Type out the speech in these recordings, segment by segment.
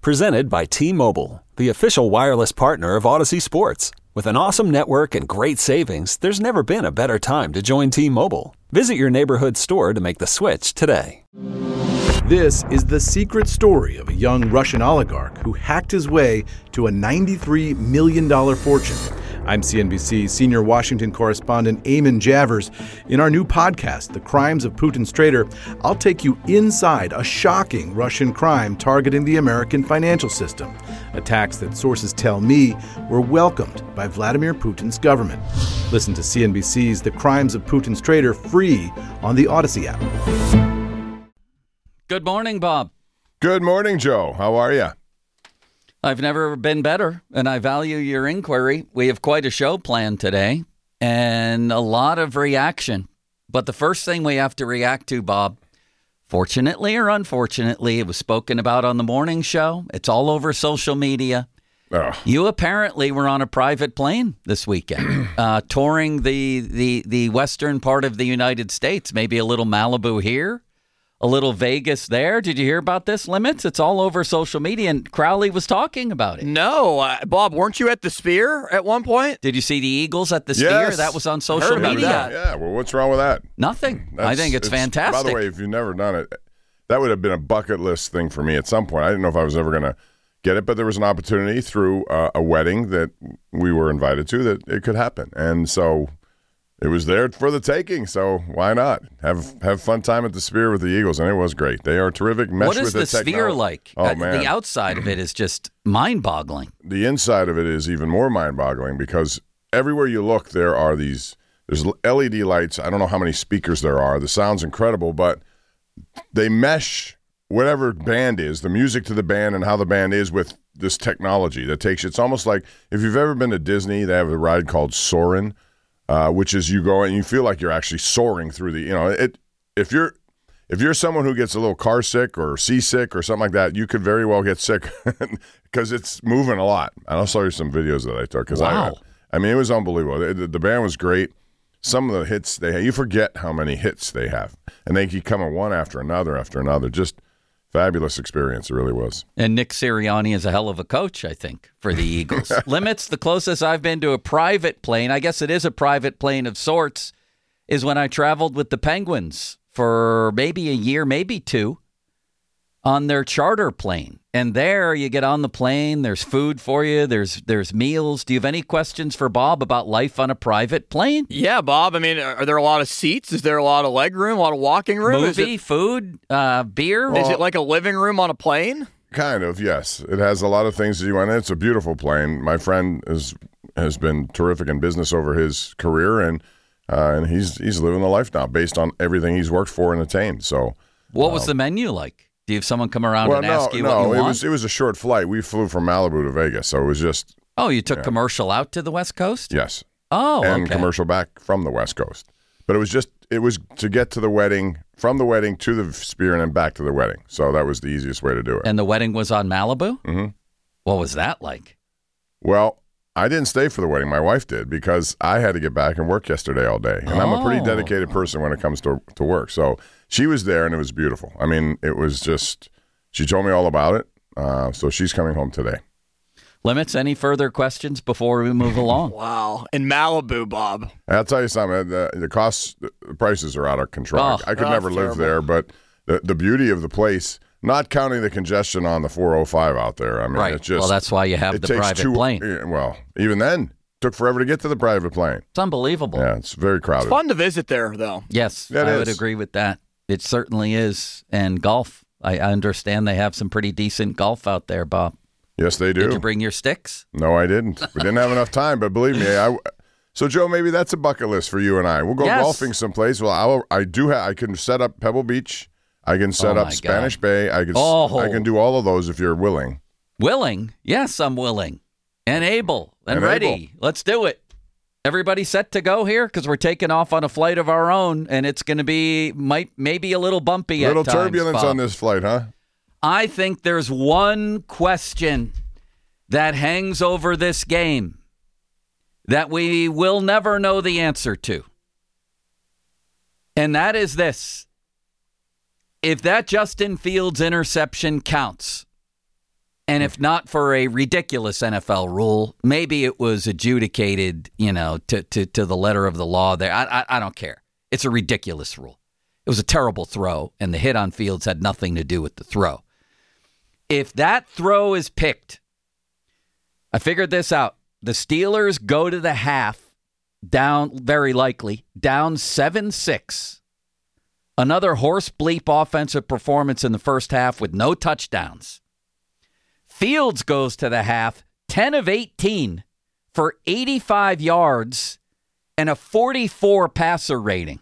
Presented by T-Mobile, the official wireless partner of Odyssey Sports. With an awesome network and great savings, there's never been a better time to join T-Mobile. Visit your neighborhood store to make the switch today. This is the secret story of a young Russian oligarch who hacked his way to a $93 million fortune. I'm CNBC senior Washington correspondent Eamon Javers. In our new podcast, The Crimes of Putin's Traitor, I'll take you inside a shocking Russian crime targeting the American financial system. Attacks that sources tell me were welcomed by Vladimir Putin's government. Listen to CNBC's The Crimes of Putin's Traitor free on the Odyssey app. Good morning, Bob. Good morning, Joe. How are you? I've never been better, and I value your inquiry. We have quite a show planned today and a lot of reaction. But the first thing we have to react to, Bob, fortunately or unfortunately, it was spoken about on the morning show. It's all over social media. Oh. You apparently were on a private plane this weekend, touring the western part of the United States, maybe a little Malibu here, a little Vegas there. Did you hear about this, Limits? It's all over social media, and Crowley was talking about it. No. Bob, weren't you at the Sphere at one point? Did you see the Eagles at the Sphere? Yes. That was on social media. Yeah, well, what's wrong with that? Nothing. I think it's fantastic. By the way, if you've never done it, that would have been a bucket list thing for me at some point. I didn't know if I was ever going to get it, but there was an opportunity through a wedding that we were invited to that it could happen. And so it was there for the taking, so why not? Have fun time at the Sphere with the Eagles, and it was great. They are terrific. What is the Sphere like? Oh, man. The outside of it is just mind-boggling. The inside of it is even more mind-boggling because everywhere you look, there's LED lights. I don't know how many speakers there are. The sound's incredible, but they mesh whatever band is, the music to the band and how the band is with this technology that takes you. It's almost like if you've ever been to Disney, they have a ride called Soarin'. Which is you go and you feel like you're actually soaring through the, if you're someone who gets a little car sick or seasick or something like that, you could very well get sick because it's moving a lot. And I'll show you some videos that I took. Wow. I mean, it was unbelievable. The band was great. Some of the hits they have, you forget how many hits they have. And they keep coming one after another. Just fabulous experience. It really was. And Nick Sirianni is a hell of a coach, I think, for the Eagles. Limits, the closest I've been to a private plane, I guess it is a private plane of sorts, is when I traveled with the Penguins for maybe a year, maybe two, on their charter plane. And there you get on the plane, there's food for you, there's meals. Do you have any questions for Bob about life on a private plane? Yeah, Bob. I mean, are there a lot of seats? Is there a lot of leg room, a lot of walking room? Movie, food, beer? Is it like a living room on a plane? Kind of, yes. It has a lot of things that you want. It's a beautiful plane. My friend has been terrific in business over his career, and he's living the life now based on everything he's worked for and attained. So, what was the menu like? Do you have someone come around and ask you what you want? It was a short flight. We flew from Malibu to Vegas, so it was just. Oh, you took commercial out to the West Coast? Yes. Oh, and okay. commercial back from the West Coast. But it was to get to the wedding, from the wedding to the Sphere and then back to the wedding. So that was the easiest way to do it. And the wedding was on Malibu? Mm-hmm. What was that like? Well, I didn't stay for the wedding. My wife did because I had to get back and work yesterday all day. And I'm a pretty dedicated person when it comes to work. So she was there and it was beautiful. I mean, it was just, she told me all about it. So she's coming home today. Limits, any further questions before we move along? Wow. In Malibu, Bob. I'll tell you something. The prices are out of control. I could never live there, but the beauty of the place, not counting the congestion on the 405 out there. I mean, right. It's just, well, that's why you have the private plane. Well, even then, took forever to get to the private plane. It's unbelievable. Yeah, it's very crowded. It's fun to visit there, though. Yes, I would agree with that. It certainly is. And golf. I understand they have some pretty decent golf out there, Bob. Yes, they do. Did you bring your sticks? No, I didn't. We didn't have enough time, but believe me, so Joe, maybe that's a bucket list for you and I. We'll go golfing someplace. Well, I can set up Pebble Beach. I can set up Spanish Bay. I can do all of those if you're willing. Willing? Yes, I'm willing and able and ready. Let's do it. Everybody set to go here? Because we're taking off on a flight of our own, and it's going to be maybe a little bumpy at times, turbulence Bob. on this flight, huh? I think there's one question that hangs over this game that we will never know the answer to. And that is this. If that Justin Fields interception counts, And if not for a ridiculous NFL rule, maybe it was adjudicated, to the letter of the law there. I don't care. It's a ridiculous rule. It was a terrible throw, and the hit on Fields had nothing to do with the throw. If that throw is picked, I figured this out. The Steelers go to the half down, very likely, down 7-6. Another horse bleep offensive performance in the first half with no touchdowns. Fields goes to the half 10 of 18 for 85 yards and a 44 passer rating.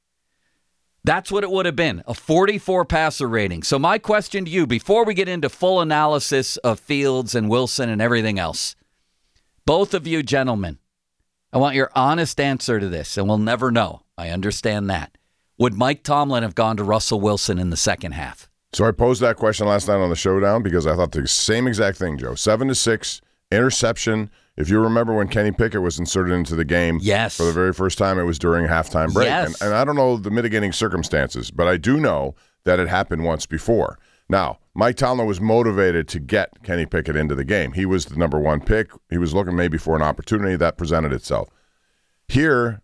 That's what it would have been, a 44 passer rating. So my question to you, before we get into full analysis of Fields and Wilson and everything else, both of you gentlemen, I want your honest answer to this, and we'll never know. I understand that. Would Mike Tomlin have gone to Russell Wilson in the second half? So I posed that question last night on the Showdown because I thought the same exact thing, Joe. 7-6, interception. If you remember when Kenny Pickett was inserted into the game for the very first time, it was during a halftime break. Yes. And I don't know the mitigating circumstances, but I do know that it happened once before. Now, Mike Tomlin was motivated to get Kenny Pickett into the game. He was the number one pick. He was looking maybe for an opportunity that presented itself. Here,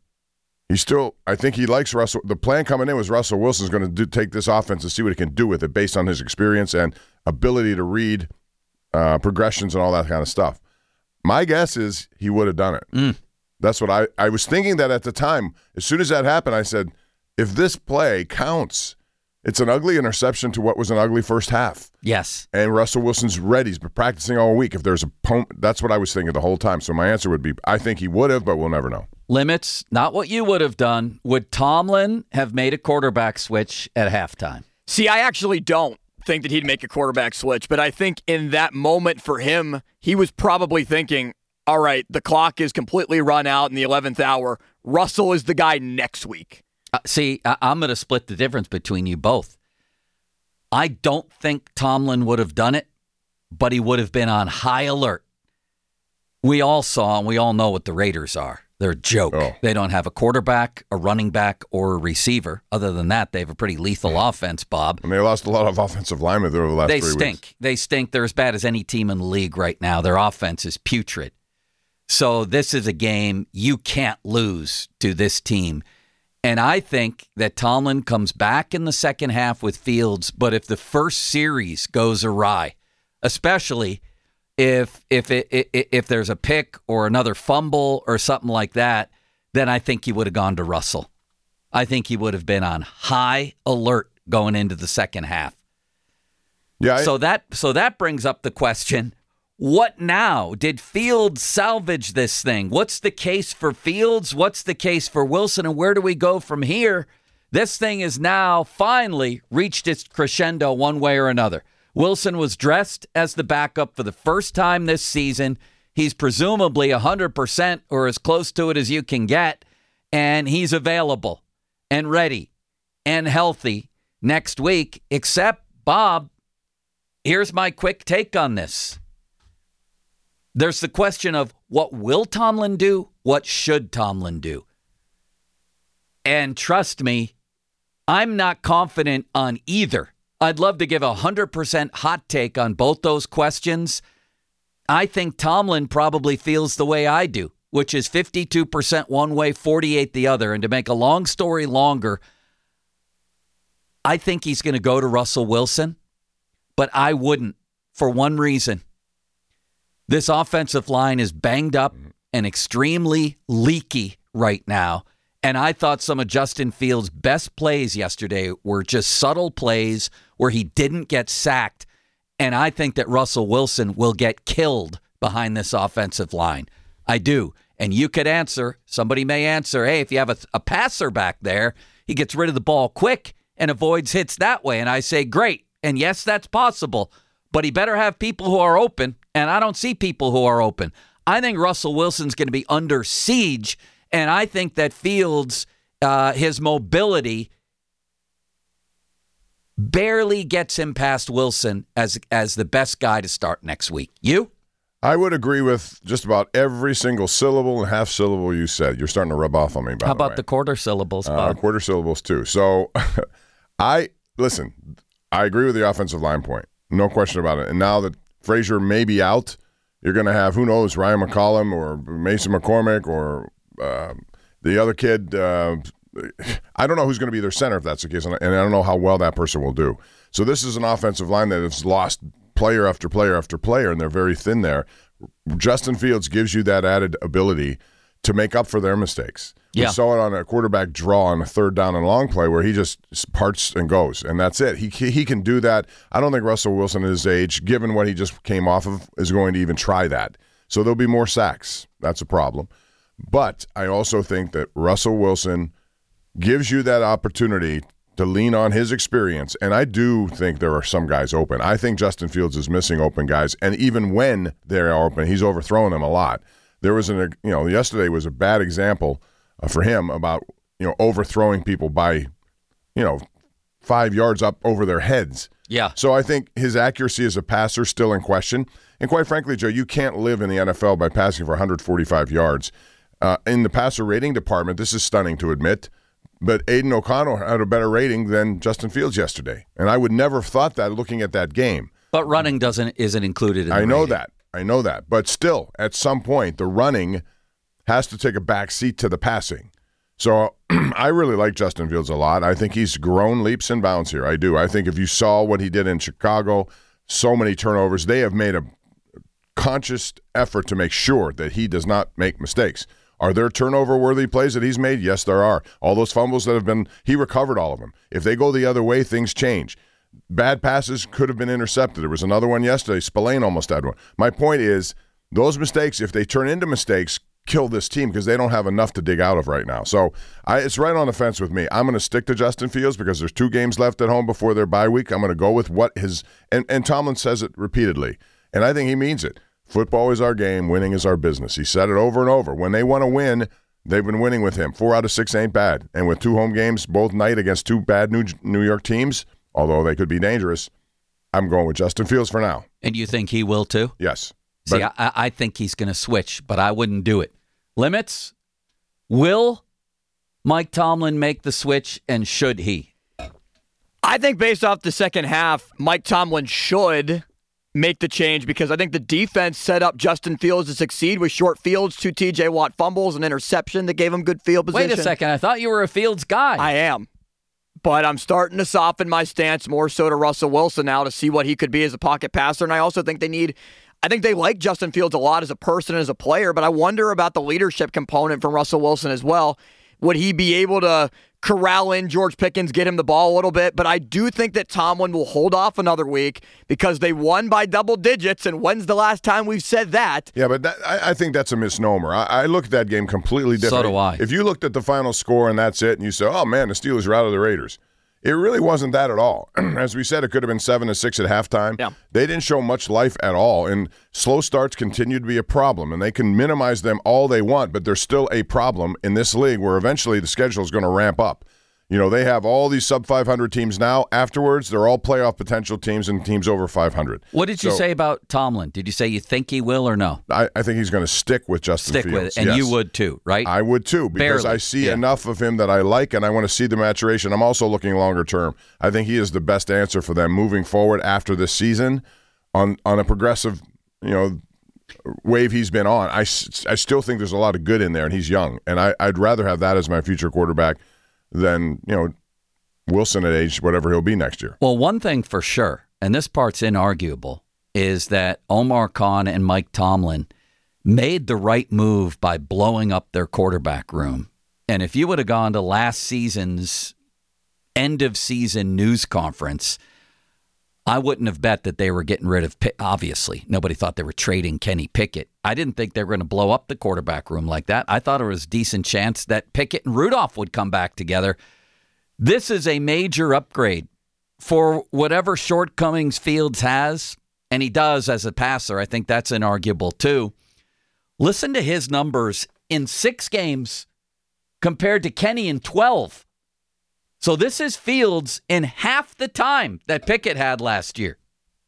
I think he likes Russell. The plan coming in was Russell Wilson's going to take this offense and see what he can do with it based on his experience and ability to read progressions and all that kind of stuff. My guess is he would have done it. That's what I was thinking that at the time. As soon as that happened, I said, if this play counts, it's an ugly interception to what was an ugly first half. Yes. And Russell Wilson's ready. He's been practicing all week. If there's a that's what I was thinking the whole time. So my answer would be, I think he would have, but we'll never know. Limits, not what you would have done. Would Tomlin have made a quarterback switch at halftime? See, I actually don't think that he'd make a quarterback switch, but I think in that moment for him, he was probably thinking, all right, the clock is completely run out in the 11th hour. Russell is the guy next week. I'm going to split the difference between you both. I don't think Tomlin would have done it, but he would have been on high alert. We all saw and we all know what the Raiders are. They're a joke. Oh. They don't have a quarterback, a running back, or a receiver. Other than that, they have a pretty lethal offense, Bob. And they lost a lot of offensive linemen over the last 3 weeks. They stink. They're as bad as any team in the league right now. Their offense is putrid. So this is a game you can't lose to this team. And I think that Tomlin comes back in the second half with Fields, but if the first series goes awry, especially if there's a pick or another fumble or something like that, then I think he would have gone to Russell. I think he would have been on high alert going into the second half. Yeah. So that brings up the question, what now? Did Fields salvage this thing? What's the case for Fields? What's the case for Wilson? And where do we go from here? This thing has now finally reached its crescendo one way or another. Wilson was dressed as the backup for the first time this season. He's presumably 100% or as close to it as you can get, and he's available and ready and healthy next week, except, Bob, here's my quick take on this. There's the question of what will Tomlin do? What should Tomlin do? And trust me, I'm not confident on either. I'd love to give a 100% hot take on both those questions. I think Tomlin probably feels the way I do, which is 52% one way, 48% the other. And to make a long story longer, I think he's going to go to Russell Wilson, but I wouldn't for one reason. This offensive line is banged up and extremely leaky right now. And I thought some of Justin Fields' best plays yesterday were just subtle plays where he didn't get sacked. And I think that Russell Wilson will get killed behind this offensive line. I do. And you could answer, somebody may answer, hey, if you have a passer back there, he gets rid of the ball quick and avoids hits that way. And I say, great. And yes, that's possible. But he better have people who are open. And I don't see people who are open. I think Russell Wilson's going to be under siege. And I think that Fields, his mobility barely gets him past Wilson as the best guy to start next week. You? I would agree with just about every single syllable and half syllable you said. You're starting to rub off on me, by How the way. about the quarter syllables, Bob? Quarter syllables, too. So, I agree with the offensive line point. No question about it. And now that Frazier may be out, you're going to have, who knows, Ryan McCollum or Mason McCormick or the other kid. I don't know who's going to be their center if that's the case, and I don't know how well that person will do. So this is an offensive line that has lost player after player after player, and they're very thin there. Justin Fields gives you that added ability to make up for their mistakes. Yeah. We saw it on a quarterback draw on a third down and long play where he just parts and goes, and that's it. He can do that. I don't think Russell Wilson at his age, given what he just came off of, is going to even try that. So there'll be more sacks. That's a problem. But I also think that Russell Wilson gives you that opportunity to lean on his experience, and I do think there are some guys open. I think Justin Fields is missing open guys, and even when they're open, he's overthrowing them a lot. There was yesterday was a bad example for him about, overthrowing people by, 5 yards up over their heads. Yeah. So I think his accuracy as a passer is still in question. And quite frankly, Joe, you can't live in the NFL by passing for 145 yards. In the passer rating department, this is stunning to admit, but Aiden O'Connell had a better rating than Justin Fields yesterday. And I would never have thought that looking at that game. But running isn't included in the I know rating. that. I know that. But still, at some point, the running has to take a back seat to the passing. So I really like Justin Fields a lot. I think he's grown leaps and bounds here. I do. I think if you saw what he did in Chicago, so many turnovers, they have made a conscious effort to make sure that he does not make mistakes. Are there turnover-worthy plays that he's made? Yes, there are. All those fumbles that have been, he recovered all of them. If they go the other way, things change. Bad passes could have been intercepted. There was another one yesterday. Spillane almost had one. My point is, those mistakes, if they turn into mistakes, kill this team because they don't have enough to dig out of right now. So it's right on the fence with me. I'm going to stick to Justin Fields because there's 2 games left at home before their bye week. I'm going to go with what his – and Tomlin says it repeatedly, and I think he means it. Football is our game. Winning is our business. He said it over and over. When they want to win, they've been winning with him. 4 out of 6 ain't bad. And with 2 home games both night against 2 bad New York teams, although they could be dangerous, I'm going with Justin Fields for now. And you think he will too? Yes. See, I think he's going to switch, but I wouldn't do it. Limits? Will Mike Tomlin make the switch, and should he? I think based off the second half, Mike Tomlin should make the change because I think the defense set up Justin Fields to succeed with short fields, 2 TJ Watt fumbles, an interception that gave him good field position. Wait a second. I thought you were a Fields guy. I am. But I'm starting to soften my stance more so to Russell Wilson now to see what he could be as a pocket passer. And I also think I think they like Justin Fields a lot as a person, as a player, but I wonder about the leadership component from Russell Wilson as well. Would he be able to corral in George Pickens, get him the ball a little bit? But I do think that Tomlin will hold off another week because they won by double digits, and when's the last time we've said that? Yeah, but I think that's a misnomer. I look at that game completely different. So do I. If you looked at the final score and that's it, and you say, oh, man, the Steelers are out of the Raiders. It really wasn't that at all. As we said, it could have been 7-6 at halftime. Yeah. They didn't show much life at all, and slow starts continue to be a problem, and they can minimize them all they want, but they're still a problem in this league where eventually the schedule is going to ramp up. You know, they have all these sub-500 teams now. Afterwards, they're all playoff potential teams and teams over 500. What did you say about Tomlin? Did you say you think he will or no? I think he's going to stick with Justin Fields. With it, and yes. you would too, right? I would too, because Barely. I see enough of him that I like, and I want to see the maturation. I'm also looking longer term. I think he is the best answer for them moving forward after this season on a progressive, wave he's been on. I still think there's a lot of good in there, and he's young, and I'd rather have that as my future quarterback than Wilson at age whatever he'll be next year. Well, one thing for sure, and this part's inarguable, is that Omar Khan and Mike Tomlin made the right move by blowing up their quarterback room. And if you would have gone to last season's end-of-season news conference, I wouldn't have bet that they were getting rid of Pickett. Obviously, nobody thought they were trading Kenny Pickett. I didn't think they were going to blow up the quarterback room like that. I thought it was a decent chance that Pickett and Rudolph would come back together. This is a major upgrade for whatever shortcomings Fields has, and he does as a passer. I think that's inarguable too. Listen to his numbers in 6 games compared to Kenny in 12. So this is Fields in half the time that Pickett had last year.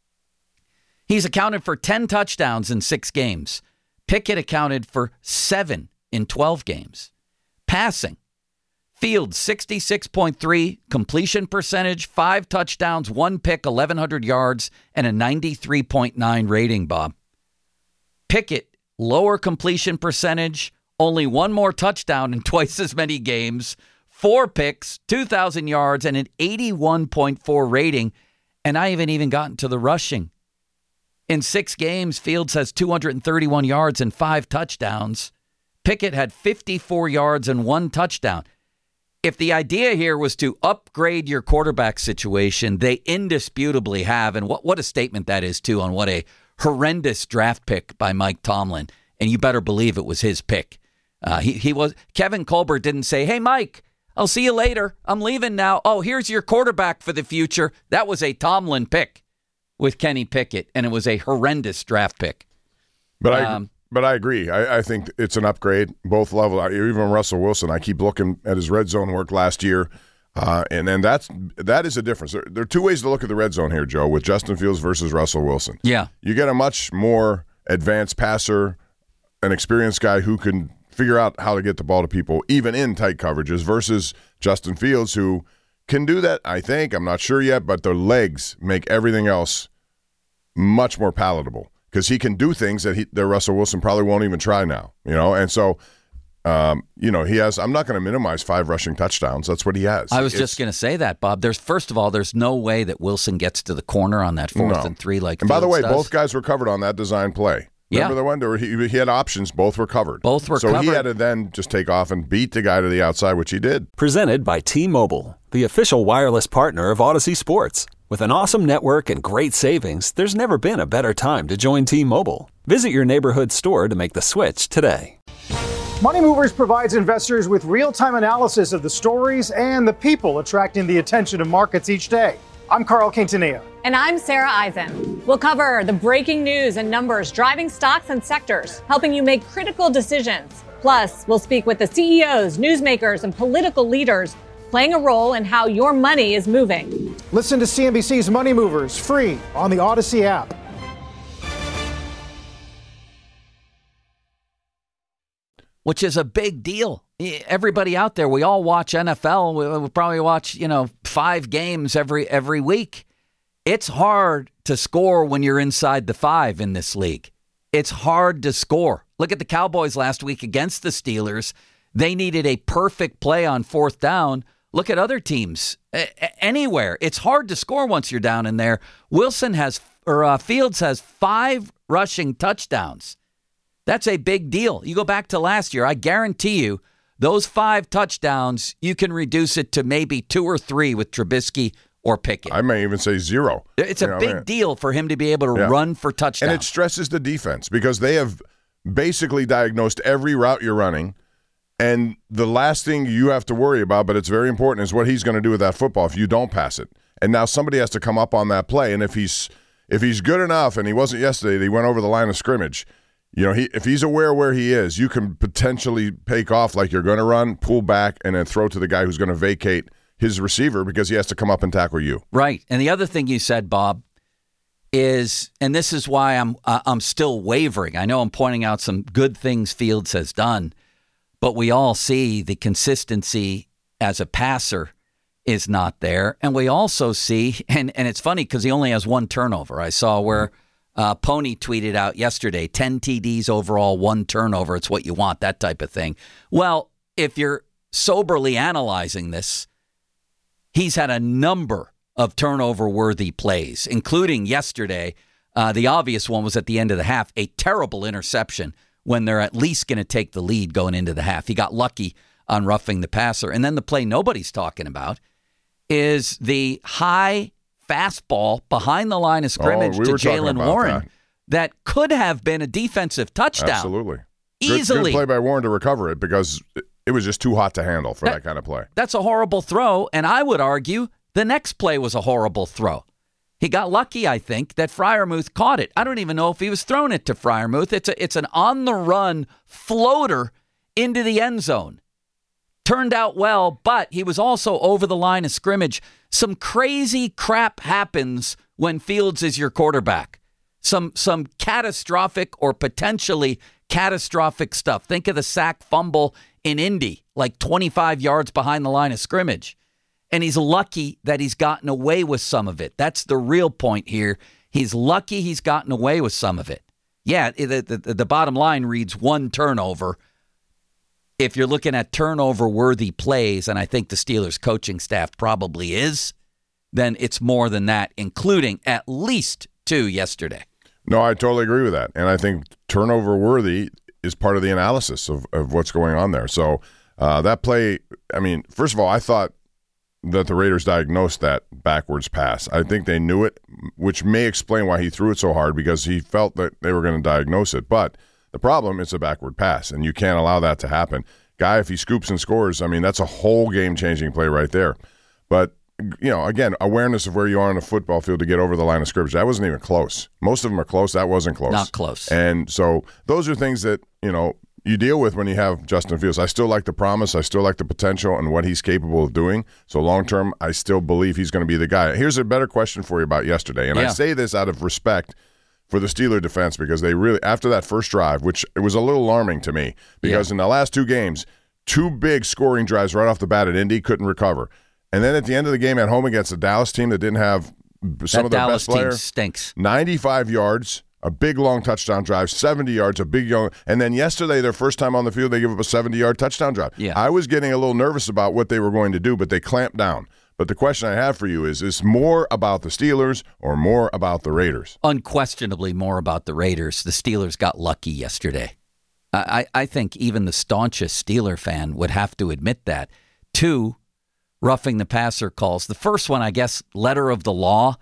He's accounted for 10 touchdowns in 6 games. Pickett accounted for 7 in 12 games. Passing, Fields, 66.3 completion percentage, 5 touchdowns, 1 pick, 1,100 yards, and a 93.9 rating, Bob. Pickett, lower completion percentage, only 1 more touchdown in twice as many games, 4 picks, 2,000 yards, and an 81.4 rating. And I haven't even gotten to the rushing. In 6 games, Fields has 231 yards and 5 touchdowns. Pickett had 54 yards and 1 touchdown. If the idea here was to upgrade your quarterback situation, they indisputably have. And what a statement that is, too, on what a horrendous draft pick by Mike Tomlin. And you better believe it was his pick. Kevin Colbert didn't say, "Hey, Mike, I'll see you later. I'm leaving now. Oh, here's your quarterback for the future." That was a Tomlin pick with Kenny Pickett, and it was a horrendous draft pick. But I agree. I think it's an upgrade, both levels. Even Russell Wilson, I keep looking at his red zone work last year, and then that is a difference. There are 2 ways to look at the red zone here, Joe, with Justin Fields versus Russell Wilson. Yeah. You get a much more advanced passer, an experienced guy who can figure out how to get the ball to people, even in tight coverages, versus Justin Fields, who can do that, I think. I'm not sure yet, but the legs make everything else much more palatable because he can do things that Russell Wilson probably won't even try now, And so, he has – I'm not going to minimize 5 rushing touchdowns. That's what he has. I was just going to say that, Bob. First of all, there's no way that Wilson gets to the corner on that 4th and 3 like And by the way, does. both guys were covered on that design play. Remember the one where he had options, both were covered. So he had to then just take off and beat the guy to the outside, which he did. Presented by T-Mobile, the official wireless partner of Odyssey Sports. With an awesome network and great savings, there's never been a better time to join T-Mobile. Visit your neighborhood store to make the switch today. Money Movers provides investors with real-time analysis of the stories and the people attracting the attention of markets each day. I'm Carl Quintanilla. And I'm Sarah Eisen. We'll cover the breaking news and numbers driving stocks and sectors, helping you make critical decisions. Plus, we'll speak with the CEOs, newsmakers, and political leaders playing a role in how your money is moving. Listen to CNBC's Money Movers free on the Odyssey app. Which is a big deal. Everybody out there, we all watch NFL. We probably watch, 5 games every week. It's hard to score when you're inside the 5 in this league. It's hard to score. Look at the Cowboys last week against the Steelers. They needed a perfect play on 4th down. Look at other teams anywhere. It's hard to score once you're down in there. Fields has 5 rushing touchdowns. That's a big deal. You go back to last year, I guarantee you, those 5 touchdowns, you can reduce it to maybe 2 or 3 with Trubisky or Pickett. I may even say 0. It's a big deal for him to be able to run for touchdowns. And it stresses the defense because they have basically diagnosed every route you're running. And the last thing you have to worry about, but it's very important, is what he's going to do with that football if you don't pass it. And now somebody has to come up on that play. And if he's good enough, and he wasn't yesterday, he went over the line of scrimmage, if he's aware where he is, you can potentially take off like you're going to run, pull back, and then throw to the guy who's going to vacate his receiver because he has to come up and tackle you. Right. And the other thing you said, Bob, is, and this is why I'm still wavering. I know I'm pointing out some good things Fields has done, but we all see the consistency as a passer is not there. And we also see, and it's funny because he only has 1 turnover. I saw where Pony tweeted out yesterday, 10 TDs overall, 1 turnover. It's what you want, that type of thing. Well, if you're soberly analyzing this, he's had a number of turnover-worthy plays, including yesterday. The obvious one was at the end of the half, a terrible interception when they're at least going to take the lead going into the half. He got lucky on roughing the passer. And then the play nobody's talking about is the high fastball behind the line of scrimmage to Jaylen Warren that could have been a defensive touchdown. Absolutely. Easily. Good play by Warren to recover it because it was just too hot to handle for that kind of play. That's a horrible throw, and I would argue the next play was a horrible throw. He got lucky, I think, that Freiermuth caught it. I don't even know if he was throwing it to Freiermuth. It's an on-the-run floater into the end zone. Turned out well, but he was also over the line of scrimmage. Some crazy crap happens when Fields is your quarterback. Some catastrophic or potentially catastrophic stuff. Think of the sack fumble in Indy, like 25 yards behind the line of scrimmage. And he's lucky that he's gotten away with some of it. That's the real point here. He's lucky he's gotten away with some of it. Yeah, the bottom line reads 1 turnover. If you're looking at turnover-worthy plays, and I think the Steelers coaching staff probably is, then it's more than that, including at least 2 yesterday. No, I totally agree with that. And I think turnover-worthy is part of the analysis of what's going on there. So that play, I mean, first of all, I thought that the Raiders diagnosed that backwards pass. I think they knew it, which may explain why he threw it so hard, because he felt that they were going to diagnose it. But the problem, it's a backward pass, and you can't allow that to happen. Guy, if he scoops and scores, I mean, that's a whole game-changing play right there. But, you know, again, awareness of where you are on the football field to get over the line of scrimmage. That wasn't even close. Most of them are close. That wasn't close. Not close. And so those are things that, you know, you deal with when you have Justin Fields. I still like the promise. I still like the potential and what he's capable of doing. So long-term, I still believe he's going to be the guy. Here's a better question for you about yesterday, and I say this out of respect for the Steeler defense, because they really, after that first drive, which it was a little alarming to me, because in the last 2 games, 2 big scoring drives right off the bat at Indy, couldn't recover. And then at the end of the game at home against the Dallas team that didn't have some of their Dallas best players. Team stinks. 95 yards, a big long touchdown drive, 70 yards, a big young, and then yesterday, their first time on the field, they give up a 70-yard touchdown drive. Yeah. I was getting a little nervous about what they were going to do, but they clamped down. But the question I have for you is more about the Steelers or more about the Raiders? Unquestionably more about the Raiders. The Steelers got lucky yesterday. I think even the staunchest Steeler fan would have to admit that. 2 roughing the passer calls. The first one, I guess, letter of the law,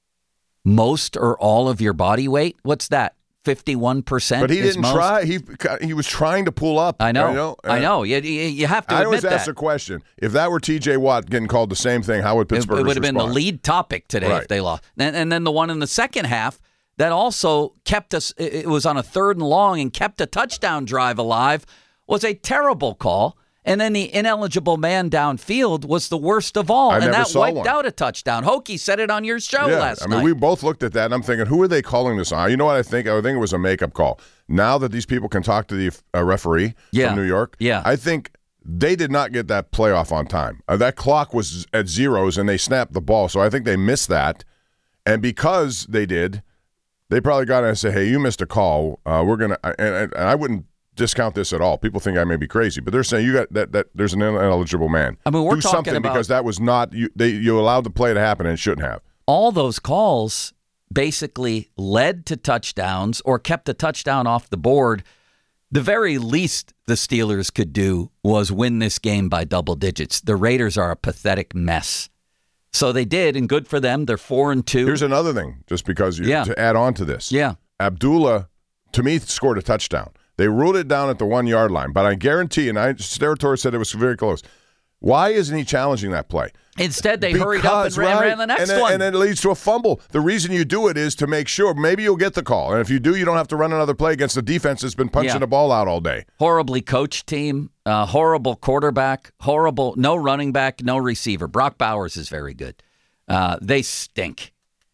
most or all of your body weight. What's that? 51%. But he didn't try. He was trying to pull up. I know. I know. You have to admit that. I always ask the question, if that were T.J. Watt getting called the same thing, how would Pittsburgh respond? It would have been the lead topic today if they lost. And then the one in the second half that also kept us, it was on a 3rd and long and kept a touchdown drive alive, was a terrible call. And then the ineligible man downfield was the worst of all. And that wiped out a touchdown. Hokie said it on your show last night. We both looked at that, and I'm thinking, who are they calling this on? You know what I think? I think it was a makeup call. Now that these people can talk to the referee from New York, I think they did not get that play off on time. That clock was at zeros, and they snapped the ball. So I think they missed that. And because they did, they probably got in and said, hey, you missed a call. We're going to – and I wouldn't discount this at all. People think I may be crazy, but they're saying you got that there's an ineligible man. I mean, we're do talking something about, because that was not you allowed the play to happen and it shouldn't have. All those calls basically led to touchdowns or kept a touchdown off the board. The very least the Steelers could do was win this game by double digits. The Raiders are a pathetic mess. So they did, and good for them. They're 4-2. Here's another thing, just because to add on to this. Yeah. Abdullah, to me, scored a touchdown. They ruled it down at the 1-yard line, but I guarantee, and Steratore said it was very close. Why isn't he challenging that play? Instead, they hurried up and ran the next one. And then it leads to a fumble. The reason you do it is to make sure maybe you'll get the call. And if you do, you don't have to run another play against the defense that's been punching the ball out all day. Horribly coached team, horrible quarterback, horrible, no running back, no receiver. Brock Bowers is very good. They stink.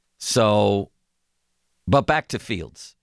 So, but back to Fields.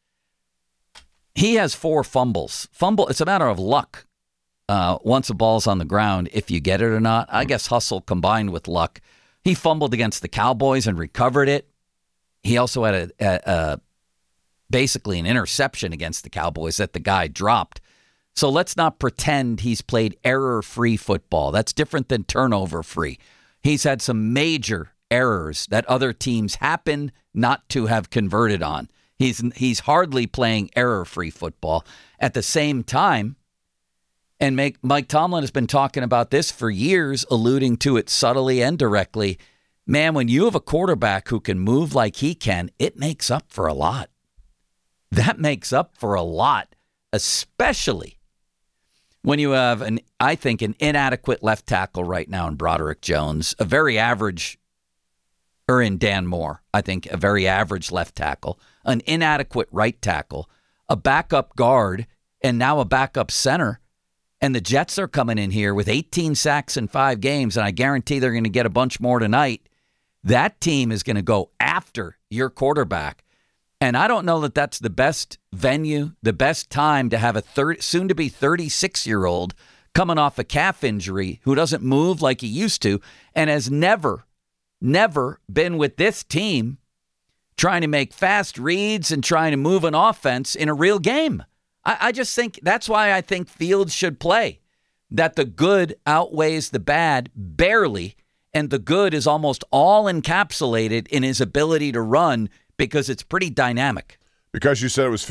He has 4 fumbles. It's a matter of luck. Once a ball's on the ground, if you get it or not. I guess hustle combined with luck. He fumbled against the Cowboys and recovered it. He also had basically an interception against the Cowboys that the guy dropped. So let's not pretend he's played error-free football. That's different than turnover-free. He's had some major errors that other teams happen not to have converted on. He's hardly playing error-free football. At the same time, and Mike Tomlin has been talking about this for years, alluding to it subtly and directly. Man, when you have a quarterback who can move like he can, it makes up for a lot. That makes up for a lot, especially when you have, I think, an inadequate left tackle right now in Broderick Jones, a very average, or in Dan Moore, I think, a very average left tackle, an inadequate right tackle, a backup guard, and now a backup center. And the Jets are coming in here with 18 sacks in 5 games, and I guarantee they're going to get a bunch more tonight. That team is going to go after your quarterback. And I don't know that that's the best venue, the best time to have a soon-to-be 36-year-old coming off a calf injury who doesn't move like he used to and has never been with this team trying to make fast reads and trying to move an offense in a real game. I just think that's why I think Fields should play, that the good outweighs the bad barely, and the good is almost all encapsulated in his ability to run because it's pretty dynamic. Because you said it was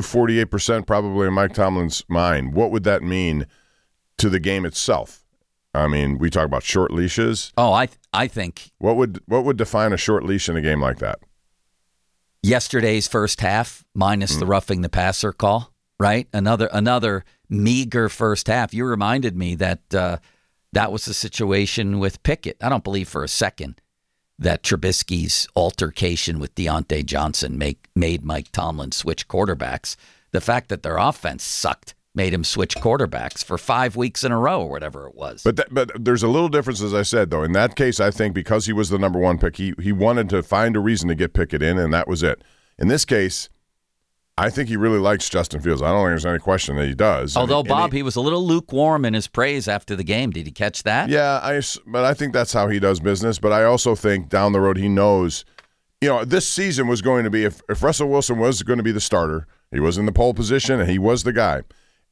48% probably in Mike Tomlin's mind, what would that mean to the game itself? I mean, we talk about short leashes. Oh, I think. What would define a short leash in a game like that? Yesterday's first half minus the roughing the passer call, right? Another meager first half. You reminded me that that was the situation with Pickett. I don't believe for a second that Trubisky's altercation with Deontay Johnson made Mike Tomlin switch quarterbacks. The fact that their offense sucked made him switch quarterbacks for 5 weeks in a row or whatever it was. But there's a little difference, as I said, though. In that case, I think because he was the number one pick, he wanted to find a reason to get Pickett in, and that was it. In this case, I think he really likes Justin Fields. I don't think there's any question that he does. Although, Bob, he was a little lukewarm in his praise after the game. Did you catch that? Yeah, but I think that's how he does business. But I also think down the road he knows, this season was going to be, if Russell Wilson was going to be the starter, he was in the pole position and he was the guy.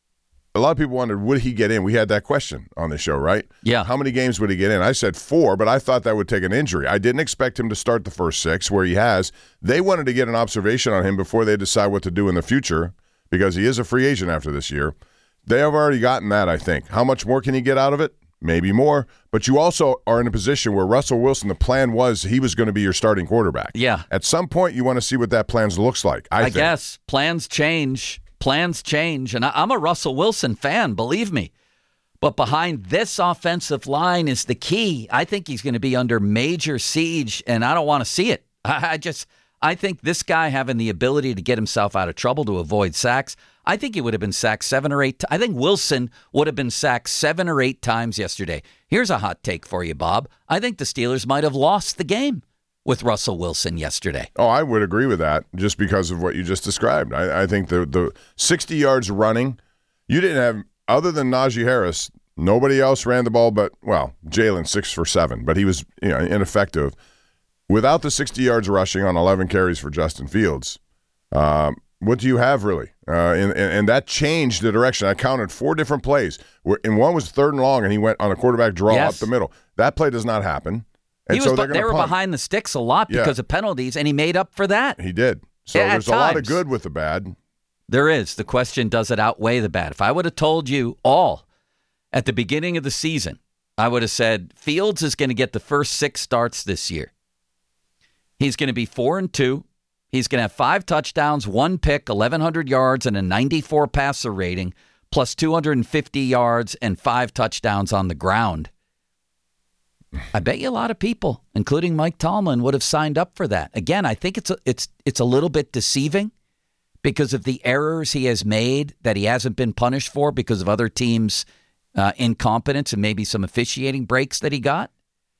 A lot of people wondered, would he get in? We had that question on the show, right? Yeah. How many games would he get in? I said 4, but I thought that would take an injury. I didn't expect him to start the first 6 where he has. They wanted to get an observation on him before they decide what to do in the future because he is a free agent after this year. They have already gotten that, I think. How much more can he get out of it? Maybe more. But you also are in a position where Russell Wilson, the plan was he was going to be your starting quarterback. Yeah. At some point, you want to see what that plan looks like, I think. Guess. Plans change. And I'm a Russell Wilson fan, believe me. But behind this offensive line is the key. I think he's going to be under major siege, and I don't want to see it. I think this guy having the ability to get himself out of trouble to avoid sacks, I think he would have been sacked 7 or 8 times. I think Wilson would have been sacked 7 or 8 times yesterday. Here's a hot take for you, Bob. I think the Steelers might have lost the game with Russell Wilson yesterday. Oh, I would agree with that just because of what you just described. I think the 60 yards running, you didn't have, other than Najee Harris, nobody else ran the ball but, Jalen 6 for 7, but he was ineffective. Without the 60 yards rushing on 11 carries for Justin Fields, what do you have really? And that changed the direction. I counted 4 different plays, and one was 3rd and long, and he went on a quarterback draw up the middle. That play does not happen. And they were behind the sticks a lot because of penalties, and he made up for that. He did. So there's a lot of good with the bad. There is. The question, does it outweigh the bad? If I would have told you all at the beginning of the season, I would have said Fields is going to get the first 6 starts this year. He's going to be 4-2. He's going to have 5 touchdowns, 1 pick, 1,100 yards, and a 94 passer rating, plus 250 yards and 5 touchdowns on the ground. I bet you a lot of people, including Mike Tomlin, would have signed up for that. Again, I think it's a little bit deceiving because of the errors he has made that he hasn't been punished for because of other teams' incompetence and maybe some officiating breaks that he got.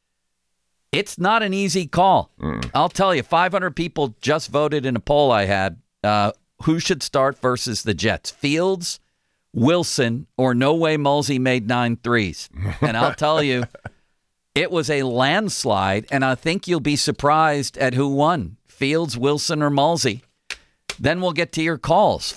It's not an easy call. I'll tell you, 500 people just voted in a poll I had who should start versus the Jets, Fields, Wilson, or no way Mulsey made 9 threes. And I'll tell you, it was a landslide, and I think you'll be surprised at who won, Fields, Wilson, or Mulsey. Then we'll get to your calls,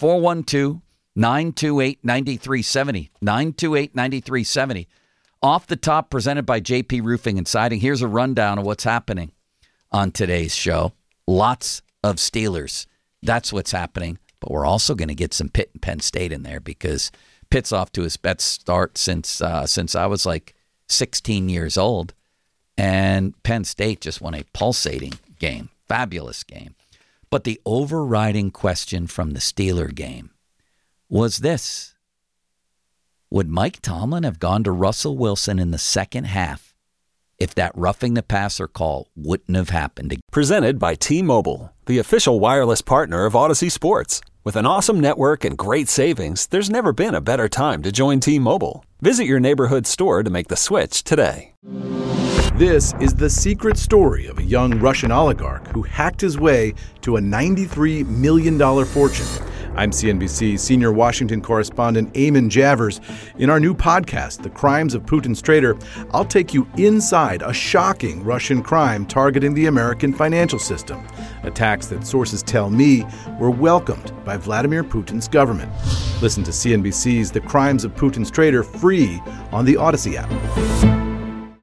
412-928-9370, 928-9370. Off the Top, presented by JP Roofing and Siding. Here's a rundown of what's happening on today's show. Lots of Steelers. That's what's happening. But we're also going to get some Pitt and Penn State in there because Pitt's off to his best start since I was like 16 years old. And Penn State just won a pulsating game. Fabulous game. But the overriding question from the Steeler game was this. Would Mike Tomlin have gone to Russell Wilson in the second half if that roughing the passer call wouldn't have happened? Presented by T-Mobile, the official wireless partner of Odyssey Sports. With an awesome network and great savings, there's never been a better time to join T-Mobile. Visit your neighborhood store to make the switch today. This is the secret story of a young Russian oligarch who hacked his way to a $93 million fortune. I'm CNBC senior Washington correspondent Eamon Javers. In our new podcast, The Crimes of Putin's Traitor, I'll take you inside a shocking Russian crime targeting the American financial system. Attacks that sources tell me were welcomed by Vladimir Putin's government. Listen to CNBC's The Crimes of Putin's Traitor free on the Odyssey app.